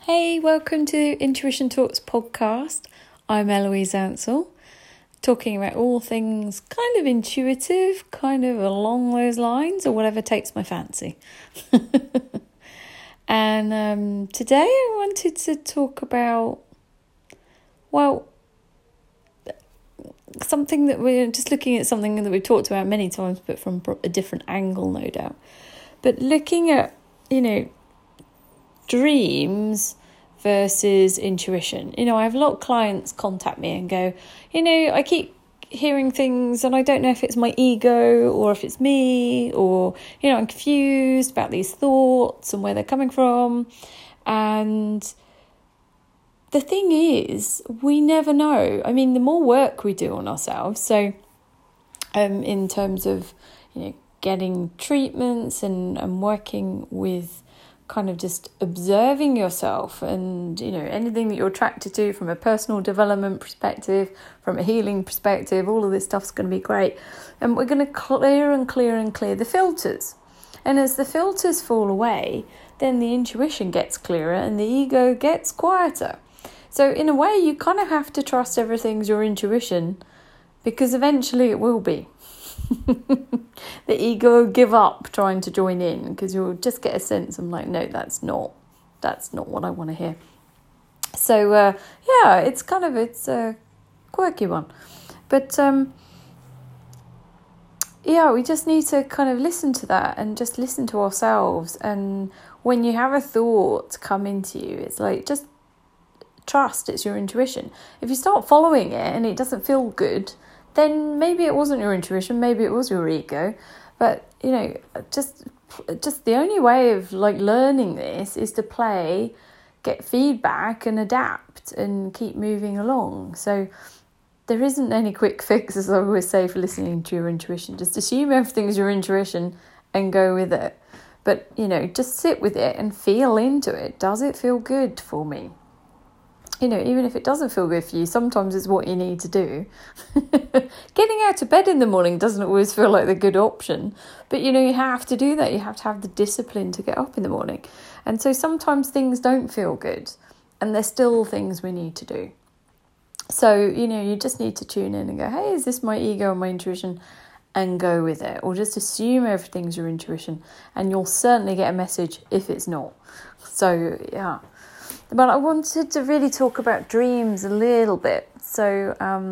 Hey, welcome to Intuition Talks podcast. I'm Eloise Ansell, talking about all things kind of intuitive, kind of along those lines, or whatever takes my fancy. And today I wanted to talk about, something that we're just looking at, something that we've talked about many times, but from a different angle, no doubt. But looking at, dreams versus intuition. I have a lot of clients contact me and go, I keep hearing things and I don't know if it's my ego or if it's me, or, I'm confused about these thoughts and where they're coming from. And the thing is, we never know. I mean, the more work we do on ourselves, so in terms of, getting treatments and working with kind of just observing yourself and, anything that you're attracted to from a personal development perspective, from a healing perspective, all of this stuff's going to be great. And we're going to clear the filters. And as the filters fall away, then the intuition gets clearer and the ego gets quieter. So in a way, you kind of have to trust everything's your intuition, because eventually it will be. The ego will give up trying to join in, because you'll just get a sense of like, no, that's not what I want to hear. So it's a quirky one, but we just need to kind of listen to that and just listen to ourselves. And when you have a thought come into you, it's like, just trust it's your intuition. If you start following it and it doesn't feel good, then maybe it wasn't your intuition, maybe it was your ego. But, just the only way of like learning this is to play, get feedback and adapt and keep moving along. So there isn't any quick fix, as I always say, for listening to your intuition. Just assume everything's your intuition and go with it. But, just sit with it and feel into it. Does it feel good for me? Even if it doesn't feel good for you, sometimes it's what you need to do. Getting out of bed in the morning doesn't always feel like the good option. But, you have to do that. You have to have the discipline to get up in the morning. And so sometimes things don't feel good. And there's still things we need to do. So, you just need to tune in and go, hey, is this my ego or my intuition? And go with it. Or just assume everything's your intuition. And you'll certainly get a message if it's not. So, yeah. But I wanted to really talk about dreams a little bit. So,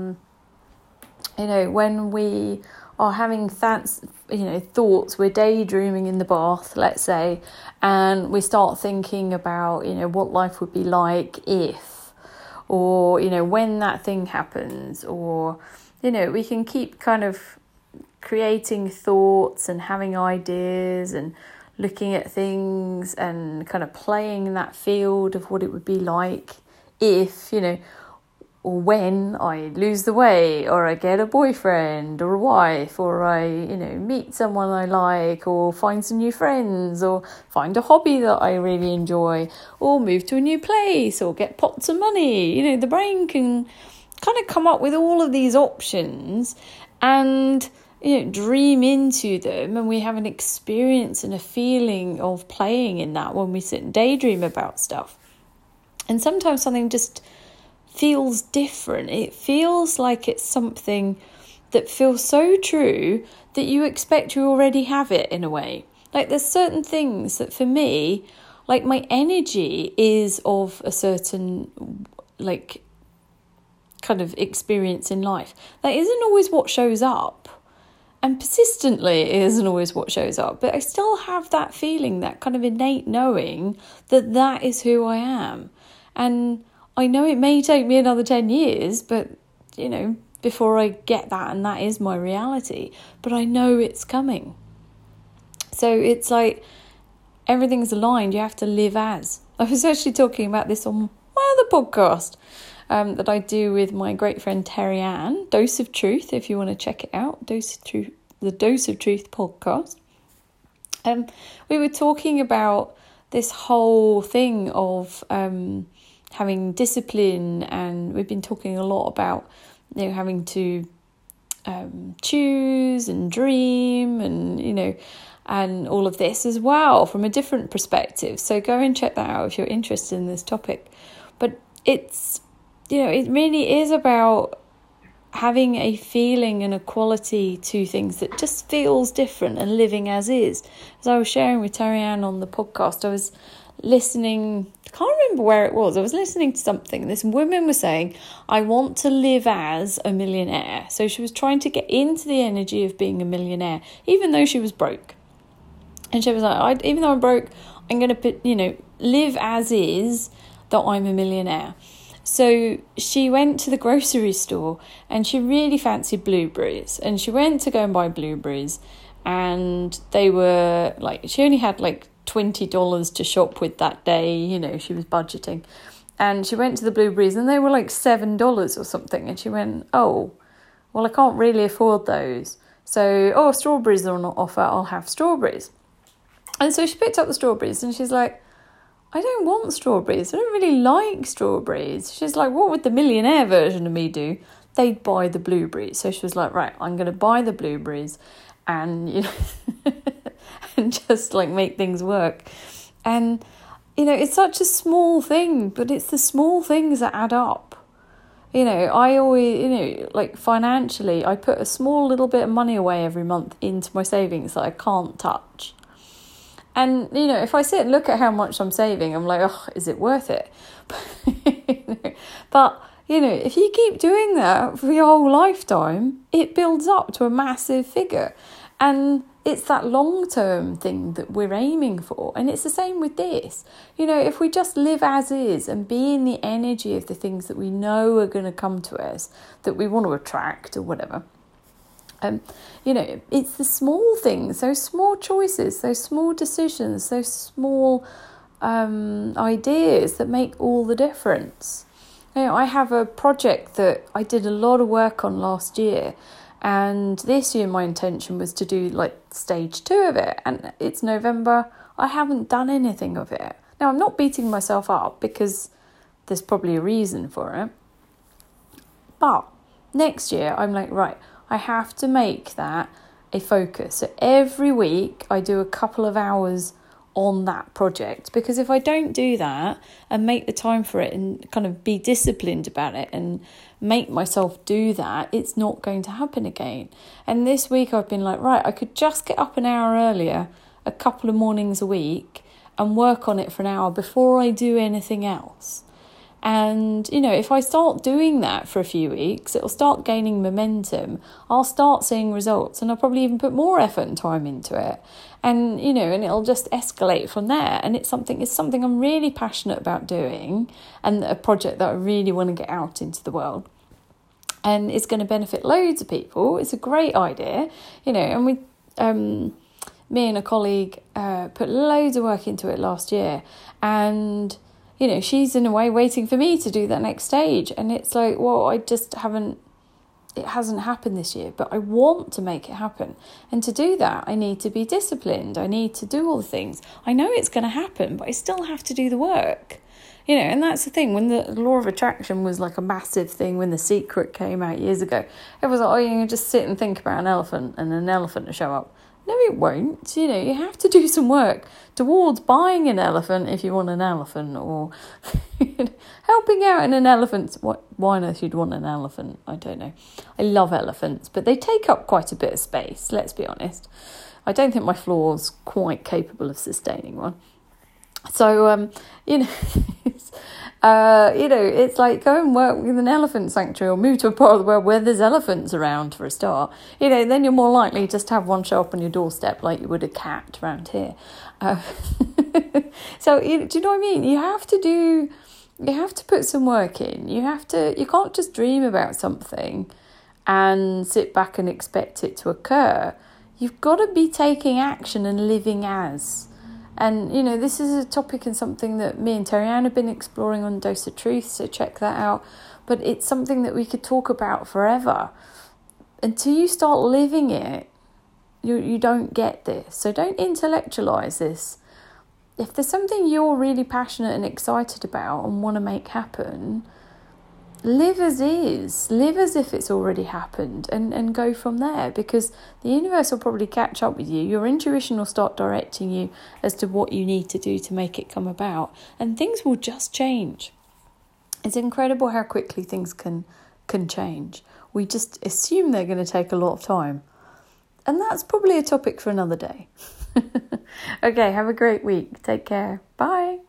when we are having thoughts, we're daydreaming in the bath, let's say, and we start thinking about, what life would be like if, or, when that thing happens, or, we can keep kind of creating thoughts and having ideas and looking at things and kind of playing in that field of what it would be like if, or when I lose the weight, or I get a boyfriend or a wife, or I, meet someone I like, or find some new friends, or find a hobby that I really enjoy, or move to a new place, or get pots of money. The brain can kind of come up with all of these options and dream into them, and we have an experience and a feeling of playing in that when we sit and daydream about stuff. And sometimes something just feels different. It feels like it's something that feels so true that you expect you already have it in a way. Like there's certain things that for me, like my energy is of a certain like kind of experience in life. That isn't always what shows up. And persistently, it isn't always what shows up. But I still have that feeling, that kind of innate knowing that is who I am. And I know it may take me another 10 years, but, before I get that, and that is my reality. But I know it's coming. So it's like everything's aligned. You have to live as. I was actually talking about this on my other podcast that I do with my great friend Terry Ann, Dose of Truth, if you want to check it out, the Dose of Truth podcast. We were talking about this whole thing of having discipline, and we've been talking a lot about having to choose and dream, and and all of this as well from a different perspective. So go and check that out if you're interested in this topic. But it's, it really is about having a feeling and a quality to things that just feels different and living as is. As I was sharing with Terry-Ann on the podcast, I was listening, I can't remember where it was. I was listening to something, and this woman was saying, I want to live as a millionaire. So she was trying to get into the energy of being a millionaire, even though she was broke. And she was like, even though I'm broke, I'm going to, live as is that I'm a millionaire. So she went to the grocery store and she really fancied blueberries. And she went to go and buy blueberries. And they were she only had $20 to shop with that day. She was budgeting. And she went to the blueberries and they were $7 or something. And she went, oh, well, I can't really afford those. So, strawberries are on offer. I'll have strawberries. And so she picked up the strawberries and she's like, I don't want strawberries. I don't really like strawberries. She's like, what would the millionaire version of me do? They'd buy the blueberries. So she was like, right, I'm going to buy the blueberries and, and just make things work. And, it's such a small thing, but it's the small things that add up. I always, financially, I put a small little bit of money away every month into my savings that I can't touch. And, if I sit and look at how much I'm saving, I'm like, oh, is it worth it? But, if you keep doing that for your whole lifetime, it builds up to a massive figure. And it's that long-term thing that we're aiming for. And it's the same with this. If we just live as is and be in the energy of the things that we know are going to come to us, that we want to attract or whatever, it's the small things, those small choices, those small decisions, those small ideas that make all the difference. I have a project that I did a lot of work on last year, and this year my intention was to do stage 2 of it, and it's November. I haven't done anything of it. Now, I'm not beating myself up because there's probably a reason for it, but next year I'm right, I have to make that a focus. So every week I do a couple of hours on that project, because if I don't do that and make the time for it and kind of be disciplined about it and make myself do that, it's not going to happen again. And this week I've been right, I could just get up an hour earlier, a couple of mornings a week, and work on it for an hour before I do anything else. And, if I start doing that for a few weeks, it'll start gaining momentum. I'll start seeing results, and I'll probably even put more effort and time into it. And, and it'll just escalate from there. And it's something I'm really passionate about doing, and a project that I really want to get out into the world. And it's going to benefit loads of people. It's a great idea, and me and a colleague put loads of work into it last year. And she's in a way waiting for me to do that next stage. And it's it hasn't happened this year, but I want to make it happen. And to do that, I need to be disciplined. I need to do all the things. I know it's going to happen, but I still have to do the work. And that's the thing. When the law of attraction was a massive thing, when The Secret came out years ago, it was you can just sit and think about an elephant and an elephant will show up. No, it won't. You have to do some work towards buying an elephant if you want an elephant, or helping out in an elephant. Why on earth you'd want an elephant? I don't know. I love elephants, but they take up quite a bit of space, let's be honest. I don't think my floor's quite capable of sustaining one. So, it's go and work with an elephant sanctuary, or move to a part of the world where there's elephants around for a start. Then you're more likely just to have one show up on your doorstep like you would a cat around here. So, do you know what I mean? You have to put some work in. You can't just dream about something and sit back and expect it to occur. You've got to be taking action and living as. And, this is a topic and something that me and Terry-Ann have been exploring on Dose of Truth, so check that out. But it's something that we could talk about forever. Until you start living it, you don't get this. So don't intellectualise this. If there's something you're really passionate and excited about and want to make happen, live as is, live as if it's already happened, and go from there, because the universe will probably catch up with you. Your intuition will start directing you as to what you need to do to make it come about, and things will just change. It's incredible how quickly things can change. We just assume they're going to take a lot of time, and that's probably a topic for another day. Okay, have a great week. Take care. Bye.